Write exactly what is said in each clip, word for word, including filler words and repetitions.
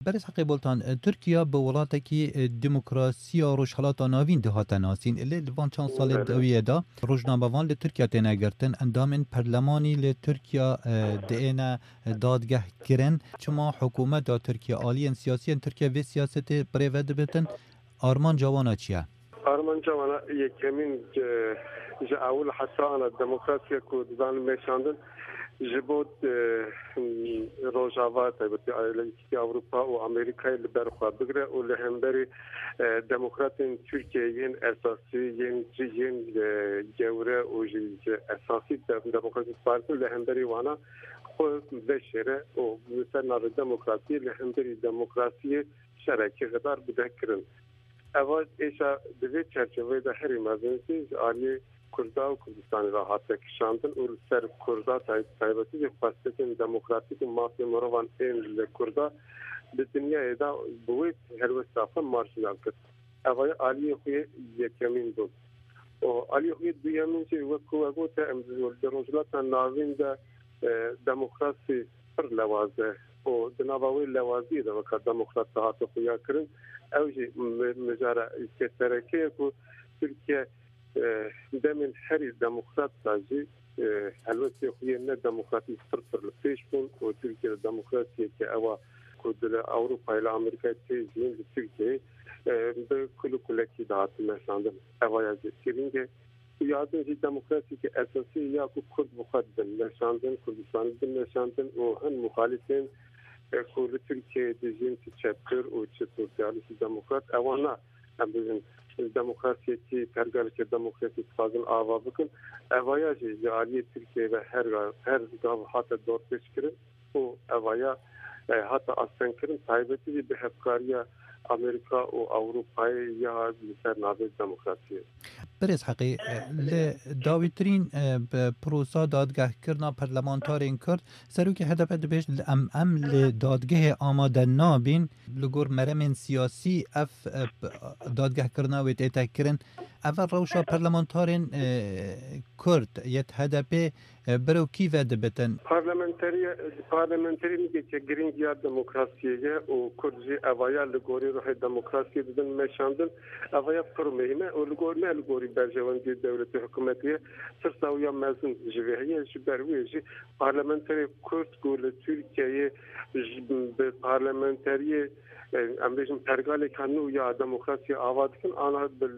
برس حقی بولتان ترکیه به وڵاتێکی دموکراسیە ڕۆژهەڵاتە ناوین دهاتە ناسین لێ دوان چەند ساڵێ دەویەدا ڕۆژنامەوان لە تورکیا تێنەگرتن ئەندامên پەرلەمانی لێ تورکیا دێنە دادگەهکردن چما حکوومەتا تورکیا ئالیên siyasiyên Tirkiye vê siyasetê birêve dibitin armanca wan çi ye؟ armanca wan yekemîn ji awil hesana demokrasiya ku dizanin meşandin ji bo rojava taybetî aileyekî Avrupa û Amerîkayê li ber xwe bigire û li hemberî demokratên Tirkiyeyên esasî yên cihên gewre û ji esasî Demokratîk Partî li hemberî wana xwe veşêre û li ser navê demokrasiyê li hemberî demokrasiyê şerekî xedar bidekirin. Eva êşa di vê çerçeveyê de herî mezenî ji aliyê Kurda û Kurdistanê ra hate kişandin û li ser Kurda taybetî ji xwestekên demokratîk û mafê mirovan ên li Kurda di dinyayê de bi wê helwesta xwe marjinal kir. Evaya aliyê xwe yekemîn bû. û aliyê xwe duyemîn jî wekû we gote em di rojhilata navîn de demokrasî pir lewaze û di nava wê lewaziyê de weka demokrat hate xuya kirin. Ew jî mijara keserekeye ku Tirkiye demên herî demokrat da jî helwestê xwe ne demokratîk pir pir li pêş bûn û Tirkiye demokrasiyeke ewa ku di Ewropayê li Amerîkayê tê jîn li Tirkiyeyê bi kulkulekî de hatin meşandin. Evaya jî girîng e yadin jî demokrasiyeke esasî ya ku Kurd bi xwe dibin meşandin, Kurdistanê dibin meşandin û hin muxalîfên ku li Tirkiyeyê dijîn çi çepkir û çi sosyalîst demokrat ewan na em bijin demokrasiyekî pergaleke demokratîk fazil ava bikin. Evaya jî ji aliyê Tirkiye ve her her gav hate dorpêçkirin û evaya hata assenkirin taybetî jî bi hevkariya Amerika û Ewropayê ya li ser navê demokrasiyê. برس حقی لی داویترین پروسا دادگهکردنا پرلمانتارین کرد سروکی هدف دبیش ام ام لی دادگه آماده نابین لگور مرمین سیاسی اف دادگهکردنا ویت ایتاکرن اول روشا پرلمانتارین کرد یت هدفی برو کی وده بتن پارلمانتری پارلمانتری میگه که گرینگیا دموکراسیه و کردجی اوایا لگوری روح دموکراسی بدن مشاندن اوایا پر مهمه و لگور نه لگوری برجواندی دولت حکومتیه سرساویا مزن جوهیه جبرویجی پارلمانتری کرد گول ترکیه به پارلمانتری ام بیشتر پرگال کانو یا دموکراسی آواد کن آنها بل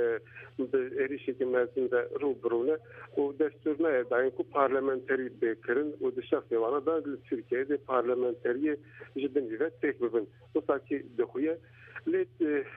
به ایریشی که مزن رو برونه و دستور نه داین کو پارلمانتری بکرن و دشاف دیوانه دا ترکیه ده پارلمانتری جدن جیره تک ببین و ساکی دخویه لیت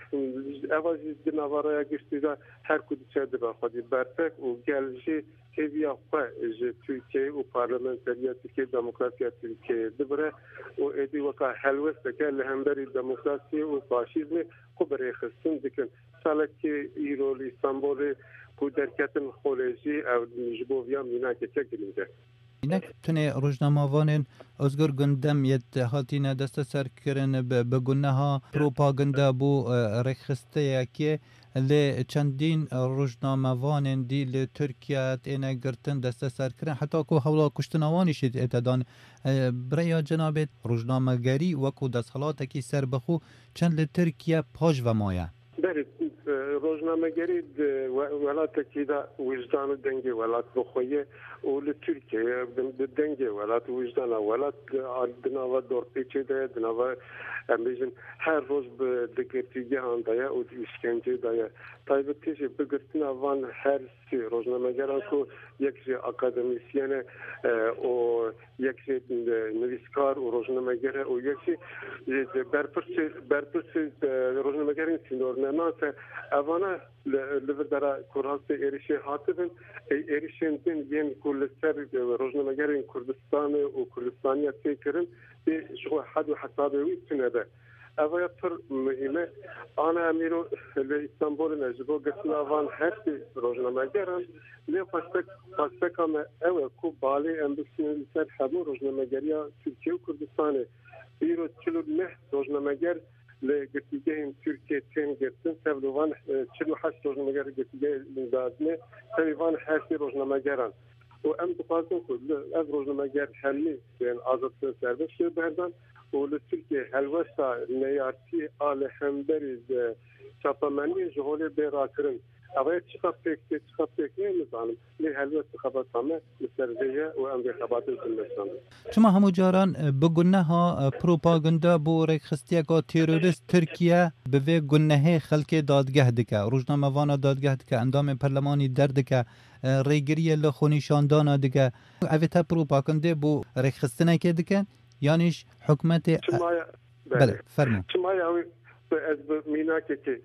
اوازی دنوارای گشتی دا هر کدی چه دبا خودی برپک و گلجی هیویا خواه جه ترکیه و پارلمانتری ترکیه دموکراسی ترکیه دبره و ایدی وکا حلوست که لهمبری دموکراسی و فاشیزم خبره خستن دکن سالکی ایرول استانبول کو درکتن خولجی او جبوویا مینا که چه گرینده اینک تنه روزنامه‌وانین ازگر گندم یت هاتینه دست سر کردن به گناه ها پروپاگاندا بو رخصته یکی لی چندین روزنامه‌وانین دی ل ترکیه اینه گرتن دست سر کردن حتی کو حولا کشتنوانی شد اتدان برای جناب روزنامه‌گری و کو دستحالات کی سر بخو چند ل ترکیه پاش و مایه بله روزنامه‌گری ولاته کی دا وجدان دنگی ولات بخویه اول ترکیه دنگی ولات وجدان ولات دنوا دورپیچه ده دنوا امیزن هر روز به دگرتیگه آندایا و işkence daya taybeti şey bugün avan her şey روزنامه‌گران کو یک şey akademisyene o یک şey نویسکار و روزنامه‌گر و یک şey برپرس برپرس روزنامه‌گران سینورنامه avana لبردارا کورهاست ایریشه هاتبن ایریشندن ین کلسر روزنامه‌گران کردستان و کردستانیا تکرن به شو حد و حسابی تنده اویا پر مهمه آن امیرو ل استانبول نجبو گسنا وان هر روزنامه‌گران لی پاستک پاستکام او کو بالی اندوسین سر همو روزنامه‌گریا ترکیه و کردستان بیرو چلو نه روزنامه‌گر لگرتیگه این ترکیه تیم گرتن سویوان چلو هشت روزنامه‌گر گرتیگه دادنه سویوان هشت روزنامه‌گران و ام دپاسن که از روزنامه‌گر حلی بین آزاد سربست شده بردن و لترکیه هلوستا نیارتی آل همبری چاپمانی جهول بیراکرن اوه چقدر فکر چقدر فکر نمی‌کنم لی هلوست خبر تامه مسرزیه و امر خبرات زمستان شما همو جاران بگونه ها پروپاگاندا بو رخصتیه که تروریست ترکیه به وی گنه خلک دادگاه دکه روزنامه وانا دادگاه دکه اندام پرلمانی درد که ریگریه لخونیشاندانا دکه اوه تا پروپاگاندا بو رخصتنه که دکه یعنیش حکمت بله فرمو از مینا که که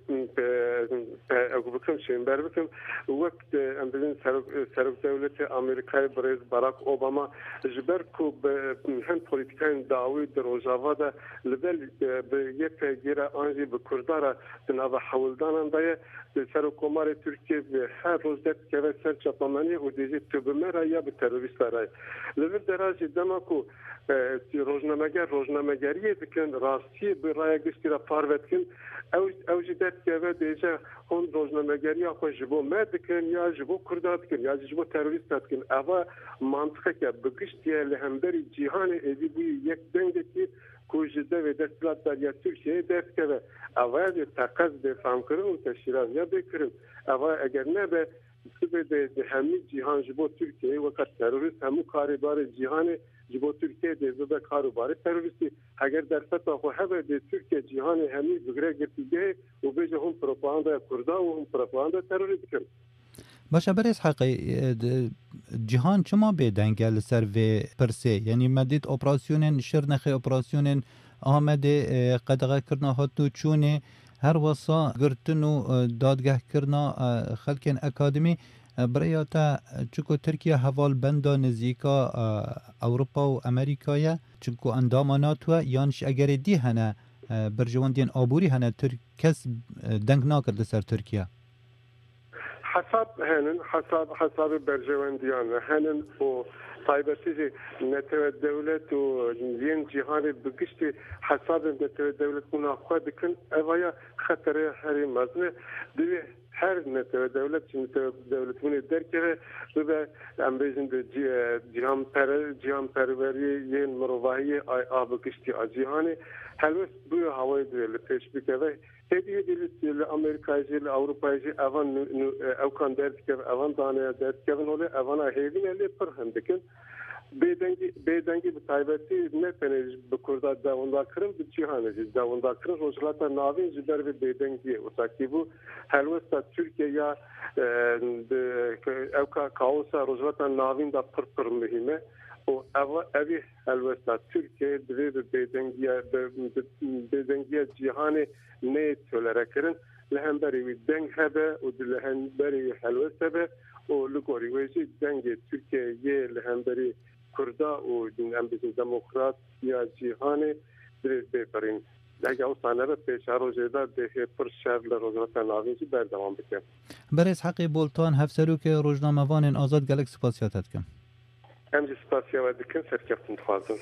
اگه بکنم شنبر بکنم وقت امروز سر دولت آمریکای برای باراک اوباما جبر کو به هم پلیتیکان داوی در روزاوا ده لبل به یک پیگیر آنجی به کردارا تنها حولدان اندای سر کمار ترکیه به هر روز دست که سر چپامانی و دیجی تبمر یا به تروریست رای لبل درجه دماکو روزنامه‌گر روزنامه‌گری بکن راستی به رای گشتی را پاروت کن او او جدت که دیجا اون روزنامه‌گری آخو جبو مد کن یا جبو کردات کن یا جبو تروریست کن اوا منطقه که بگشتی لهمبری جهان ادی بی یک دنگی که کوجده و دستلات در ترکیه دست که اوا تقاض دفاع کردن و تشریعات یا بکرن اوا اگر نه به سبب همه جهان جبو ترکیه وقت تروریست همو کاربار جهان جبو ترکیه دیزو به کاروبار تروریستی اگر در سطح خو هبه د ترکیه جهان همي بگره گرتیده و بجه هم پروپاگاندا کردا و هم پروپاگاندا تروریست کن باشه برس حقی جهان چما به دنگل سر و پرسه یعنی مدید اپراسیون شرنخ اپراسیون آمده قدغه کرنا هاتو چونه هر وصا گرتن و دادگاه کرنا خلکن اکادمی برای تا چکو ترکیه حوال بندا نزیکا اوروپا و امریکایه چکو اندام ناتوه یانش اگر دی هنه برجواندین آبوری هنه کس دنگ ناکرد سر ترکیه حساب هنن حساب حساب برجواندیان هنن و طایبتی نتو دولت و ین جهان بگشتی حساب نتو دولت مناخواه دکن اوایا خطر هری مزنه دوی هر نتو دولت نتو دولت منی درکره به امریزن جهان پر جهان پروری ین مروایی آب بگشتی جهانی هلوس بو هوای دل پیش بکوه هدیه دل امریکایی ل اروپایی اوان او کان درد که اوان دانه درد که ونه اوان هیوین لی پر هم دکن بیدنگی بیدنگی به تایبتی نه تنیج به کردات داوندا کرم به جهان جز داوندا کرم روزلات ناوین جبر به بیدنگی و تاکیبو هلوستا ترکیه یا او کا کاوسا روزلات ناوین دا پر پر مهمه و او اوی هلوستا ترکیه دوی به بیدنگی بیدنگی جهان نه تولره کرن لهم بری دنگ هبه و لهم بری هلوست هبه و لگوری ویجی دنگ ترکیه یه لهم بری کردا و ام بیزن دموکرات یا جهان درست بپرین اگه او سانه را پیش روزه دا ده پر شهر لروزنات ناوینجی بردوام بکن برس حقی بولتان هفسرو که روزنامه وان آزاد گلک سپاسیاتت کن امجی سپاسیات کن سرکفتون خوازم